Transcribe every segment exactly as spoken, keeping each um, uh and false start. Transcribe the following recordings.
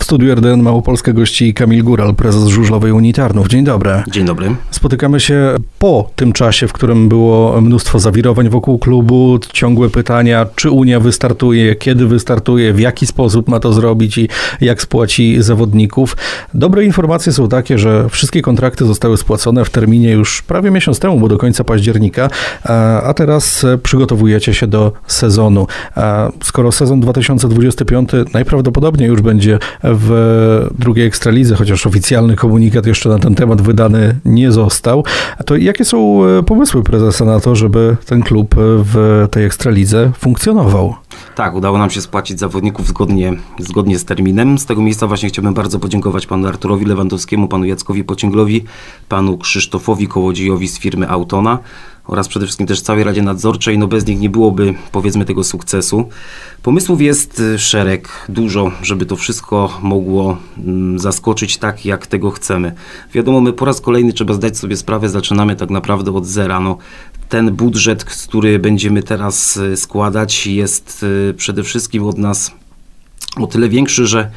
studiu R D N Małopolska gości Kamil Góral, prezes Żużlowej Unii Tarnów. Dzień dobry. Dzień dobry. Spotykamy się po tym czasie, w którym było mnóstwo zawirowań wokół klubu, ciągłe pytania, czy Unia wystartuje, kiedy wystartuje, w jaki sposób ma to zrobić i jak spłaci zawodników. Dobre informacje są takie, że wszystkie kontrakty zostały spłacone w terminie już prawie miesiąc temu, bo do końca października, a teraz przygotowujecie się do sezonu. Skoro sezon dwa tysiące dwudziesty piąty najprawdopodobniej już będzie w drugiej Ekstralidze, chociaż oficjalny komunikat jeszcze na ten temat wydany nie został, to jakie są pomysły prezesa na to, żeby ten klub w tej Ekstralidze funkcjonował? Tak, udało nam się spłacić zawodników zgodnie, zgodnie z terminem. Z tego miejsca właśnie chciałbym bardzo podziękować panu Arturowi Lewandowskiemu, panu Jackowi Pociąglowi, panu Krzysztofowi Kołodziejowi z firmy Autona oraz przede wszystkim też całej Radzie Nadzorczej. No bez nich nie byłoby, powiedzmy, tego sukcesu. Pomysłów jest szereg, dużo, żeby to wszystko mogło mm, zaskoczyć tak, jak tego chcemy. Wiadomo, my po raz kolejny trzeba zdać sobie sprawę, zaczynamy tak naprawdę od zera. No, ten budżet, który będziemy teraz składać, jest przede wszystkim od nas o tyle większy, że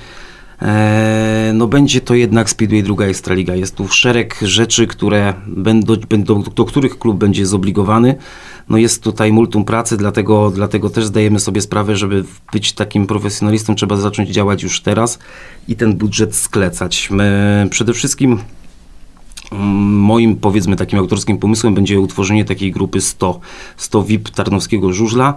no będzie to jednak Speedway druga Ekstraliga. Jest tu szereg rzeczy, które będą, będą, do których klub będzie zobligowany. No jest tutaj multum pracy, dlatego, dlatego też zdajemy sobie sprawę, żeby być takim profesjonalistą, trzeba zacząć działać już teraz i ten budżet sklecać. My przede wszystkim moim, powiedzmy, takim autorskim pomysłem będzie utworzenie takiej grupy sto, sto V I P Tarnowskiego Żużla.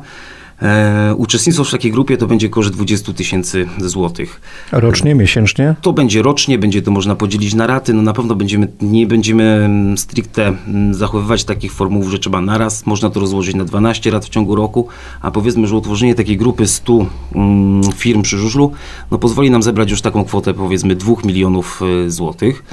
E, uczestnictwo w takiej grupie to będzie koszt dwadzieścia tysięcy złotych. A rocznie, miesięcznie? To będzie rocznie, będzie to można podzielić na raty. No na pewno będziemy, nie będziemy stricte zachowywać takich formułów, że trzeba naraz. Można to rozłożyć na dwanaście rat w ciągu roku, a powiedzmy, że utworzenie takiej grupy stu mm, firm przy żużlu no pozwoli nam zebrać już taką kwotę, powiedzmy, dwóch milionów złotych.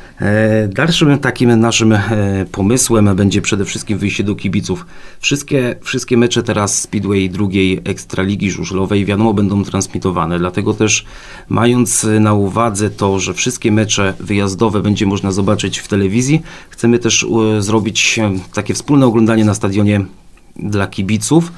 Dalszym takim naszym pomysłem będzie przede wszystkim wyjście do kibiców. Wszystkie, wszystkie mecze teraz Speedway drugiej Ekstraligi Żużlowej wiadomo będą transmitowane, dlatego też mając na uwadze to, że wszystkie mecze wyjazdowe będzie można zobaczyć w telewizji, chcemy też zrobić takie wspólne oglądanie na stadionie dla kibiców.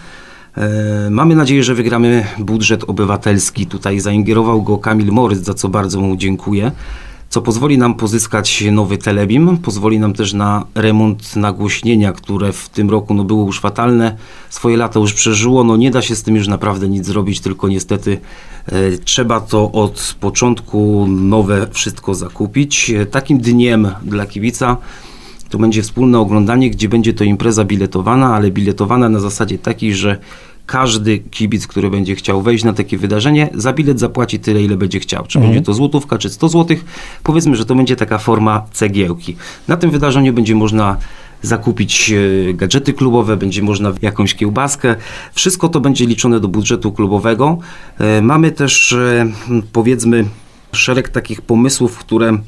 Mamy nadzieję, że wygramy budżet obywatelski. Tutaj zaingerował go Kamil Moryc, za co bardzo mu dziękuję. Co pozwoli nam pozyskać nowy telebim, pozwoli nam też na remont nagłośnienia, które w tym roku no, było już fatalne, swoje lata już przeżyło, no nie da się z tym już naprawdę nic zrobić, tylko niestety e, trzeba to od początku nowe wszystko zakupić. E, takim dniem dla kibica to będzie wspólne oglądanie, gdzie będzie to impreza biletowana, ale biletowana na zasadzie takiej, że każdy kibic, który będzie chciał wejść na takie wydarzenie, za bilet zapłaci tyle, ile będzie chciał. Czy mhm. będzie to złotówka, czy sto złotych. Powiedzmy, że to będzie taka forma cegiełki. Na tym wydarzeniu będzie można zakupić gadżety klubowe, będzie można jakąś kiełbaskę. Wszystko to będzie liczone do budżetu klubowego. Mamy też, powiedzmy, szereg takich pomysłów, które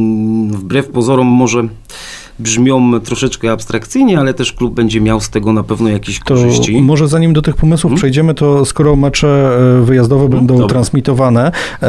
wbrew pozorom może brzmią troszeczkę abstrakcyjnie, ale też klub będzie miał z tego na pewno jakieś to korzyści. Może zanim do tych pomysłów hmm? przejdziemy, to skoro mecze wyjazdowe hmm? będą Dobra. transmitowane,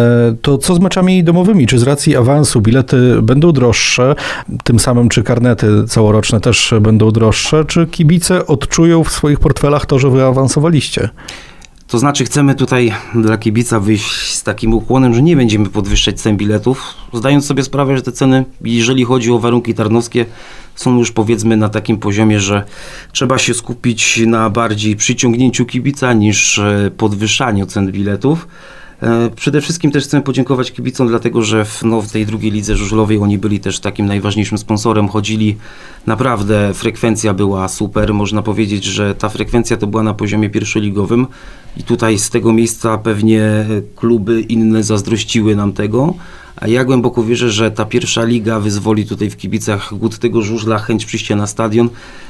to co z meczami domowymi? Czy z racji awansu bilety będą droższe? Tym samym czy karnety całoroczne też będą droższe? Czy kibice odczują w swoich portfelach to, że wy awansowaliście? To znaczy chcemy tutaj dla kibica wyjść z takim ukłonem, że nie będziemy podwyższać cen biletów, zdając sobie sprawę, że te ceny, jeżeli chodzi o warunki tarnowskie, są już powiedzmy na takim poziomie, że trzeba się skupić na bardziej przyciągnięciu kibica niż podwyższaniu cen biletów. Przede wszystkim też chcemy podziękować kibicom, dlatego że w, no, w tej drugiej lidze żużlowej oni byli też takim najważniejszym sponsorem, chodzili, naprawdę frekwencja była super, można powiedzieć, że ta frekwencja to była na poziomie pierwszoligowym i tutaj z tego miejsca pewnie kluby inne zazdrościły nam tego, a ja głęboko wierzę, że ta pierwsza liga wyzwoli tutaj w kibicach głód tego żużla, chęć przyjścia na stadion.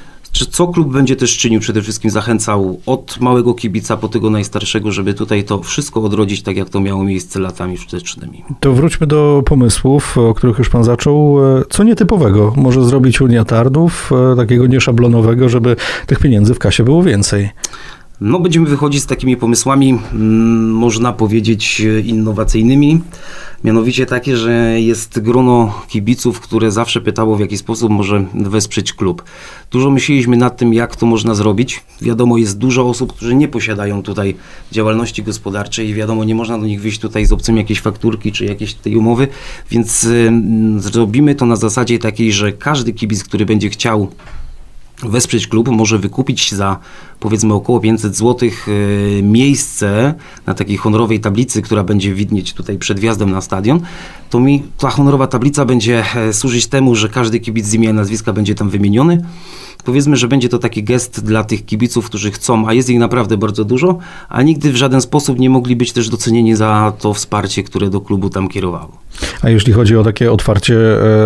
Co klub będzie też czynił? Przede wszystkim zachęcał od małego kibica po tego najstarszego, żeby tutaj to wszystko odrodzić, tak jak to miało miejsce latami wstecznymi. To wróćmy do pomysłów, o których już pan zaczął. Co nietypowego może zrobić Unia Tarnów, takiego nieszablonowego, żeby tych pieniędzy w kasie było więcej? No, będziemy wychodzić z takimi pomysłami, mm, można powiedzieć, innowacyjnymi. Mianowicie takie, że jest grono kibiców, które zawsze pytało, w jaki sposób może wesprzeć klub. Dużo myśleliśmy nad tym, jak to można zrobić. Wiadomo, jest dużo osób, którzy nie posiadają tutaj działalności gospodarczej i wiadomo, nie można do nich wyjść tutaj z obcymi jakieś fakturki czy jakieś tej umowy, więc y, zrobimy to na zasadzie takiej, że każdy kibic, który będzie chciał wesprzeć klub, może wykupić za powiedzmy około pięćset złotych y, miejsce na takiej honorowej tablicy, która będzie widnieć tutaj przed wjazdem na stadion. To mi ta honorowa tablica będzie e, służyć temu, że każdy kibic z imienia i nazwiska będzie tam wymieniony. Powiedzmy, że będzie to taki gest dla tych kibiców, którzy chcą, a jest ich naprawdę bardzo dużo, a nigdy w żaden sposób nie mogli być też docenieni za to wsparcie, które do klubu tam kierowało. A jeśli chodzi o takie otwarcie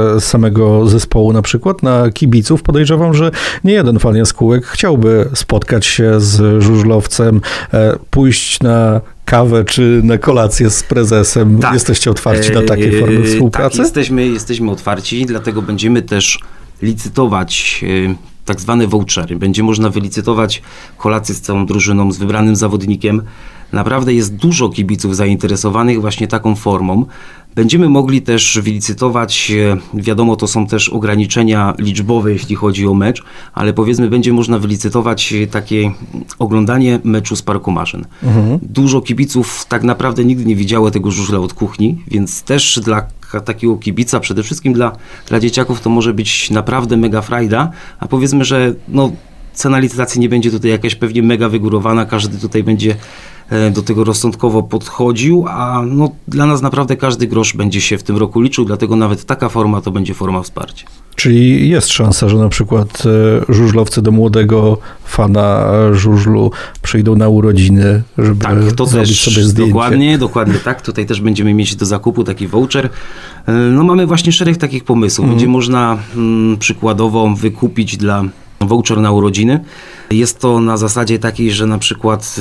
samego zespołu na przykład na kibiców, podejrzewam, że nie jeden fan jaskółek chciałby spotkać się z żużlowcem, pójść na kawę czy na kolację z prezesem. Tak. Jesteście otwarci na takie formy współpracy? Tak, jesteśmy, jesteśmy otwarci, dlatego będziemy też licytować tak zwane vouchery. Będzie można wylicytować kolację z całą drużyną, z wybranym zawodnikiem. Naprawdę jest dużo kibiców zainteresowanych właśnie taką formą. Będziemy mogli też wylicytować, wiadomo, to są też ograniczenia liczbowe, jeśli chodzi o mecz, ale powiedzmy, będzie można wylicytować takie oglądanie meczu z Parku Maszyn. Mhm. Dużo kibiców tak naprawdę nigdy nie widziało tego żużla od kuchni, więc też dla takiego kibica, przede wszystkim dla, dla dzieciaków, to może być naprawdę mega frajda, a powiedzmy, że no, cena licytacji nie będzie tutaj jakaś pewnie mega wygórowana, każdy tutaj będzie do tego rozsądkowo podchodził, a no, dla nas naprawdę każdy grosz będzie się w tym roku liczył, dlatego nawet taka forma to będzie forma wsparcia. Czyli jest szansa, że na przykład żużlowcy do młodego fana żużlu przyjdą na urodziny, żeby tak, to zrobić też sobie zdjęcie. Dokładnie, dokładnie tak. Tutaj też będziemy mieć do zakupu taki voucher. No mamy właśnie szereg takich pomysłów. Będzie mm. można mm, przykładowo wykupić dla voucher na urodziny. Jest to na zasadzie takiej, że na przykład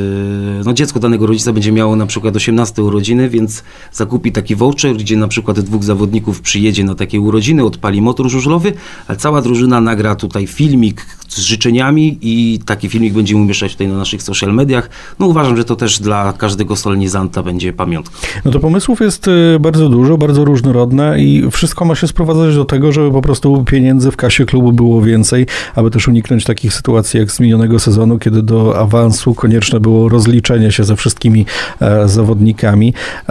no dziecko danego rodzica będzie miało na przykład osiemnaste urodziny, więc zakupi taki voucher, gdzie na przykład dwóch zawodników przyjedzie na takie urodziny, odpali motor żużlowy, a cała drużyna nagra tutaj filmik z życzeniami i taki filmik będziemy umieszczać tutaj na naszych social mediach. No uważam, że to też dla każdego solenizanta będzie pamiątka. No to pomysłów jest bardzo dużo, bardzo różnorodne i wszystko ma się sprowadzać do tego, żeby po prostu pieniędzy w kasie klubu było więcej, aby też uniknąć takich sytuacji jak z minionego sezonu, kiedy do awansu konieczne było rozliczenie się ze wszystkimi e, zawodnikami.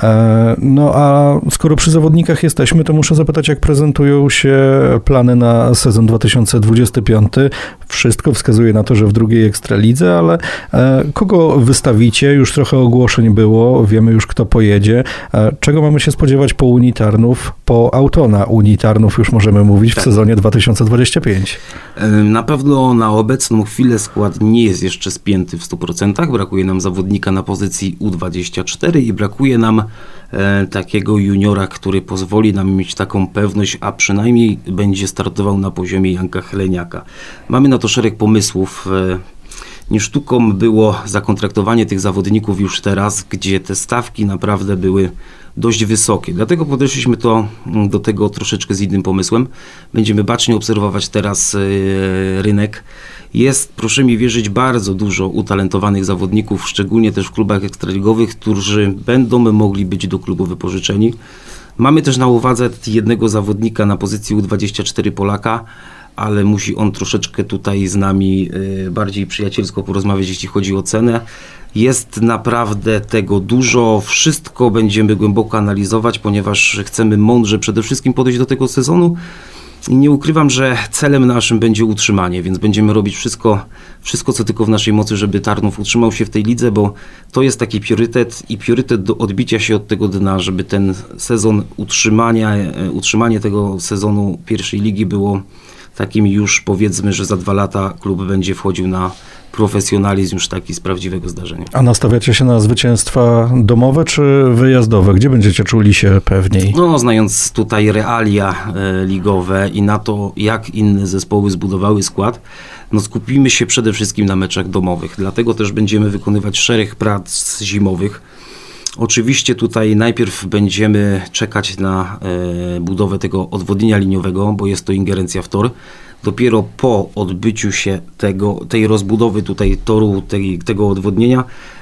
E, no a skoro przy zawodnikach jesteśmy, to muszę zapytać, jak prezentują się plany na sezon dwa tysiące dwudziesty piąty. Wszystko wskazuje na to, że w drugiej Ekstralidze, ale e, kogo wystawicie? Już trochę ogłoszeń było, wiemy już, kto pojedzie. E, czego mamy się spodziewać po Unii Tarnów, po Autona Unii Tarnów już możemy mówić w tak. sezonie dwa tysiące dwudziestym piątym? Na pewno na obecną chwilę skład nie jest jeszcze spięty w stu procentach. Brakuje nam zawodnika na pozycji U dwadzieścia cztery i brakuje nam e, takiego juniora, który pozwoli nam mieć taką pewność, a przynajmniej będzie startował na poziomie Janka Heleniaka. Mamy na to szereg pomysłów. E, nie sztuką było zakontraktowanie tych zawodników już teraz, gdzie te stawki naprawdę były dość wysokie. Dlatego podeszliśmy to, do tego troszeczkę z innym pomysłem. Będziemy bacznie obserwować teraz yy, rynek. Jest, proszę mi wierzyć, bardzo dużo utalentowanych zawodników, szczególnie też w klubach ekstraligowych, którzy będą mogli być do klubu wypożyczeni. Mamy też na uwadze jednego zawodnika na pozycji U dwadzieścia cztery Polaka, ale musi on troszeczkę tutaj z nami y, bardziej przyjacielsko porozmawiać, jeśli chodzi o cenę. Jest naprawdę tego dużo, wszystko będziemy głęboko analizować, ponieważ chcemy mądrze przede wszystkim podejść do tego sezonu. I nie ukrywam, że celem naszym będzie utrzymanie, więc będziemy robić wszystko, wszystko co tylko w naszej mocy, żeby Tarnów utrzymał się w tej lidze, bo to jest taki priorytet i priorytet do odbicia się od tego dna, żeby ten sezon utrzymania, utrzymanie tego sezonu pierwszej ligi było takim już, powiedzmy, że za dwa lata klub będzie wchodził na profesjonalizm już taki z prawdziwego zdarzenia. A nastawiacie się na zwycięstwa domowe czy wyjazdowe? Gdzie będziecie czuli się pewniej? No, znając tutaj realia e, ligowe i na to, jak inne zespoły zbudowały skład, no skupimy się przede wszystkim na meczach domowych. Dlatego też będziemy wykonywać szereg prac zimowych. Oczywiście tutaj najpierw będziemy czekać na e, budowę tego odwodnienia liniowego, bo jest to ingerencja w tor. Dopiero po odbyciu się tego, tej rozbudowy tutaj toru, tej, tego odwodnienia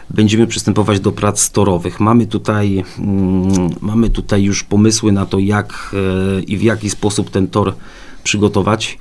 będziemy przystępować do prac torowych. Mamy tutaj, mm, mamy tutaj już pomysły na to, jak e, i w jaki sposób ten tor przygotować.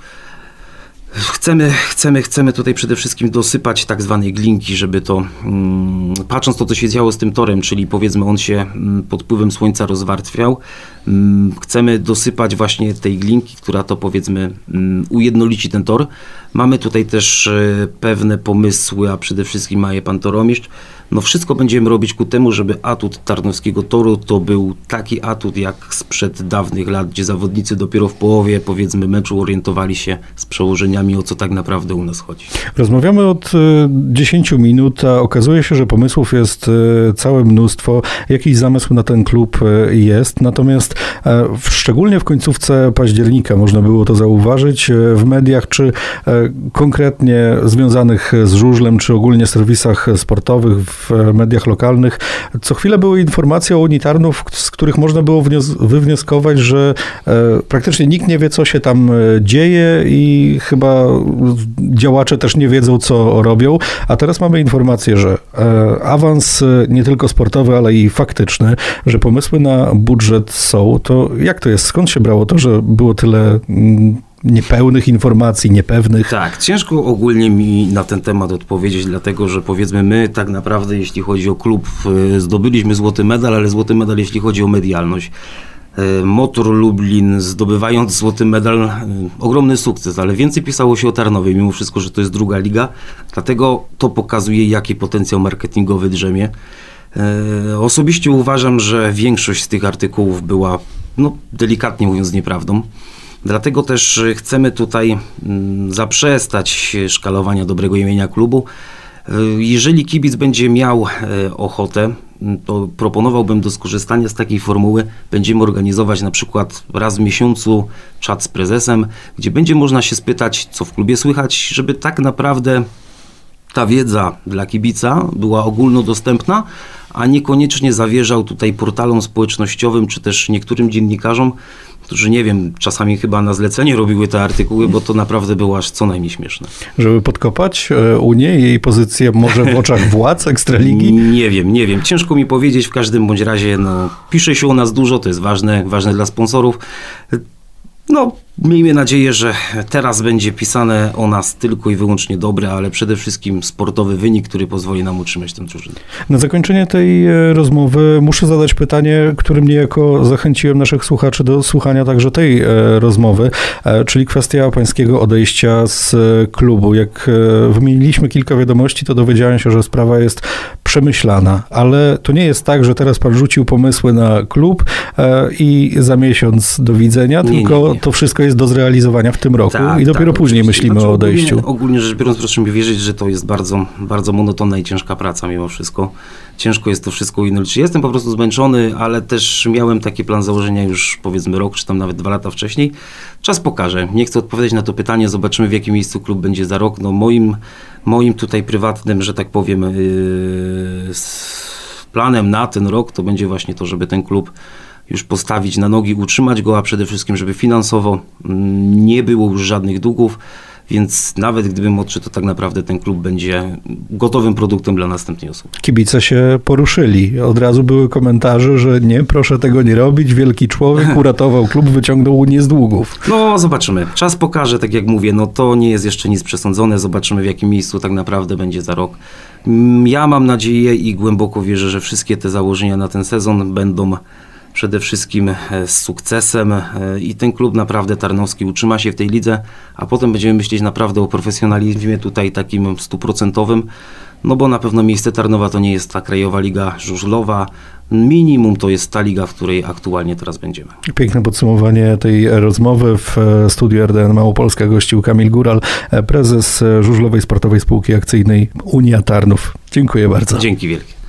Chcemy, chcemy, chcemy tutaj przede wszystkim dosypać tak zwanej glinki, żeby to, mm, patrząc to, co się działo z tym torem, czyli powiedzmy on się mm, pod wpływem słońca rozwarstwiał, mm, chcemy dosypać właśnie tej glinki, która to powiedzmy mm, ujednolici ten tor. Mamy tutaj też e, pewne pomysły, a przede wszystkim ma je pan toromistrz. No wszystko będziemy robić ku temu, żeby atut Tarnowskiego Toru to był taki atut jak sprzed dawnych lat, gdzie zawodnicy dopiero w połowie powiedzmy meczu orientowali się z przełożeniami, o co tak naprawdę u nas chodzi. Rozmawiamy od dziesięciu minut, a okazuje się, że pomysłów jest całe mnóstwo. Jakiś zamysł na ten klub jest, natomiast szczególnie w końcówce października można było to zauważyć w mediach, czy konkretnie związanych z żużlem, czy ogólnie serwisach sportowych, w mediach lokalnych. Co chwilę były informacje o Unii Tarnów, z których można było wywnioskować, że praktycznie nikt nie wie, co się tam dzieje i chyba działacze też nie wiedzą, co robią. A teraz mamy informację, że awans nie tylko sportowy, ale i faktyczny, że pomysły na budżet są. To jak to jest? Skąd się brało to, że było tyle niepełnych informacji, niepewnych? Tak, ciężko ogólnie mi na ten temat odpowiedzieć, dlatego że powiedzmy my tak naprawdę, jeśli chodzi o klub, zdobyliśmy złoty medal, ale złoty medal, jeśli chodzi o medialność. Motor Lublin, zdobywając złoty medal, ogromny sukces, ale więcej pisało się o Tarnowie, mimo wszystko, że to jest druga liga, dlatego to pokazuje, jaki potencjał marketingowy drzemie. Osobiście uważam, że większość z tych artykułów była, no delikatnie mówiąc, nieprawdą. Dlatego też chcemy tutaj zaprzestać szkalowania dobrego imienia klubu. Jeżeli kibic będzie miał ochotę, to proponowałbym do skorzystania z takiej formuły. Będziemy organizować na przykład raz w miesiącu czat z prezesem, gdzie będzie można się spytać, co w klubie słychać, żeby tak naprawdę ta wiedza dla kibica była ogólnodostępna, a niekoniecznie zawierzał tutaj portalom społecznościowym, czy też niektórym dziennikarzom, którzy, nie wiem, czasami chyba na zlecenie robiły te artykuły, bo to naprawdę było aż co najmniej śmieszne. Żeby podkopać Unię, jej pozycję może w oczach władz Ekstraligi? Nie wiem, nie wiem. Ciężko mi powiedzieć, w każdym bądź razie, no, pisze się o nas dużo, to jest ważne, ważne dla sponsorów. No, miejmy nadzieję, że teraz będzie pisane o nas tylko i wyłącznie dobre, ale przede wszystkim sportowy wynik, który pozwoli nam utrzymać tę drużynę. Na zakończenie tej rozmowy muszę zadać pytanie, którym niejako zachęciłem naszych słuchaczy do słuchania także tej rozmowy, czyli kwestia pańskiego odejścia z klubu. Jak wymieniliśmy kilka wiadomości, to dowiedziałem się, że sprawa jest przemyślana, ale to nie jest tak, że teraz pan rzucił pomysły na klub i za miesiąc do widzenia, nie, tylko nie, nie. To wszystko jest do zrealizowania w tym roku tak, i dopiero tak, później myślimy znaczy, o odejściu. Ogólnie, ogólnie rzecz biorąc, proszę mi wierzyć, że to jest bardzo, bardzo monotonna i ciężka praca mimo wszystko. Ciężko jest to wszystko ujednolicić. Jestem po prostu zmęczony, ale też miałem taki plan założenia już powiedzmy rok, czy tam nawet dwa lata wcześniej. Czas pokaże. Nie chcę odpowiadać na to pytanie, zobaczymy w jakim miejscu klub będzie za rok. No moim, moim tutaj prywatnym, że tak powiem, yy, planem na ten rok to będzie właśnie to, żeby ten klub już postawić na nogi, utrzymać go, a przede wszystkim, żeby finansowo nie było już żadnych długów, więc nawet gdybym odszedł, to tak naprawdę ten klub będzie gotowym produktem dla następnej osoby. Kibice się poruszyli. Od razu były komentarze, że nie, proszę tego nie robić. Wielki człowiek uratował klub, wyciągnął Unię z długów. No, zobaczymy. Czas pokaże, tak jak mówię, no to nie jest jeszcze nic przesądzone. Zobaczymy, w jakim miejscu tak naprawdę będzie za rok. Ja mam nadzieję i głęboko wierzę, że wszystkie te założenia na ten sezon będą przede wszystkim z sukcesem i ten klub naprawdę tarnowski utrzyma się w tej lidze, a potem będziemy myśleć naprawdę o profesjonalizmie tutaj takim stuprocentowym, no bo na pewno miejsce Tarnowa to nie jest ta krajowa liga żużlowa, minimum to jest ta liga, w której aktualnie teraz będziemy. Piękne podsumowanie tej rozmowy. W studiu R D N Małopolska gościł Kamil Góral, prezes Żużlowej Sportowej Spółki Akcyjnej Unia Tarnów. Dziękuję bardzo. Dzięki wielkie.